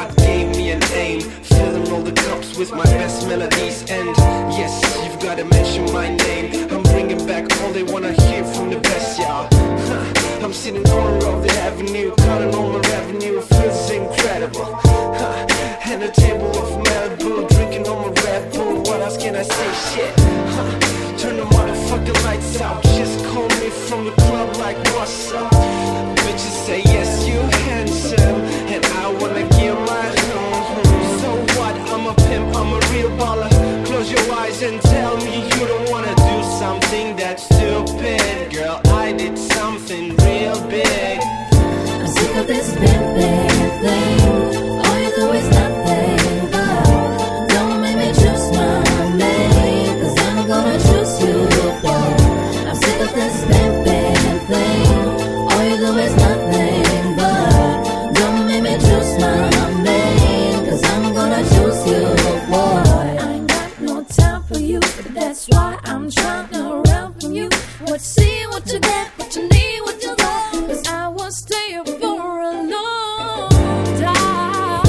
God gave me a name, filling all the cups with my best melodies. And yes, you've gotta mention my name. I'm bringing back all they wanna hear from the best, y'all. I'm sitting corner of the avenue, counting all my revenue, it feels incredible. And a table of Malibu, drinking on my Red Bull. What else can I say? Shit. Turn the motherfucking lights out. Just call me from the club like what's up. Bitches say yes, you handsome, and I wanna give my So what? I'm a pimp, I'm a real baller. Close your eyes and tell me you don't wanna do something that's stupid. Girl, I did something real big. I'm sick of this pimping thing. All you do is nothing but don't make me choose my name, 'cause I'm gonna choose you, boy. I'm sick of this pimping thing. All you do is nothing but don't make me choose my name, 'cause I'm gonna choose you, boy. I ain't got no time for you, but that's why I'm trying to run from you. See what you get, what you need, what you got, 'cause I will stay here for a long time.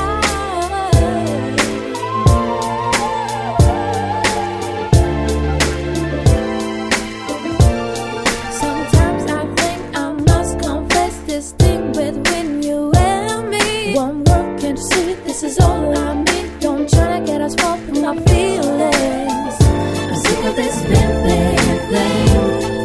Sometimes I think I must confess this thing between you and me. One word, can't you see, this is all I need. Don't try to get us far from my feelings. I'm sick of this pimping thing.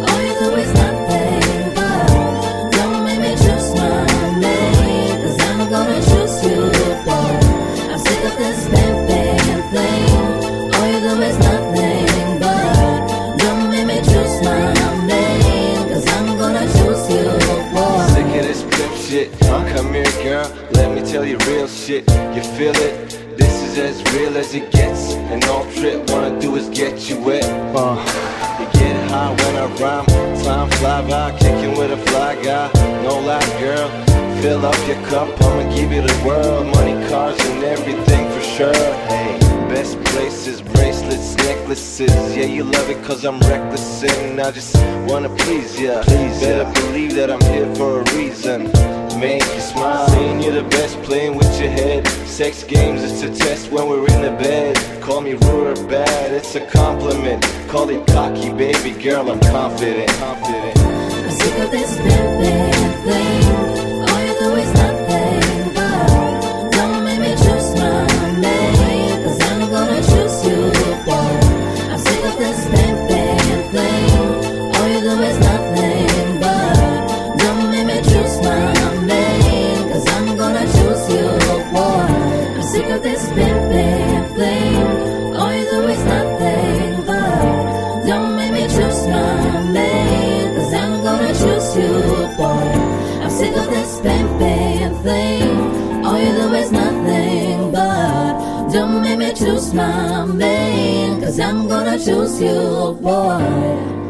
Come here, girl, let me tell you real shit. You feel it? This is as real as it gets. And all trip wanna do is get you wet. You get high when I rhyme. Time fly by, kicking with a fly guy. No lie, girl, fill up your cup. I'ma give you the world, money, cars, and everything for sure. Hey, best places, bracelets, necklaces. Yeah, you love it 'cause I'm reckless and I just wanna please ya. Better believe that I'm here for a reason. Make you smile, saying you're the best, playing with your head. Sex games, it's a test when we're in the bed. Call me rude or bad, it's a compliment. Call it cocky, baby girl, I'm confident. I'm sick of this pimping thing. All you do is nothing but don't make me choose my name, 'cause I'm gonna choose you, boy. I'm sick of this pimping thing. All you do is nothing but don't make me choose my name, 'cause I'm gonna choose you, boy. I'm sick of this pimping thing. All you do is nothing but don't make me choose my name, 'cause I'm gonna choose you, boy. I'm sick of this pimping thing. All you do is nothing but don't make me choose my name, 'cause I'm gonna choose you, boy.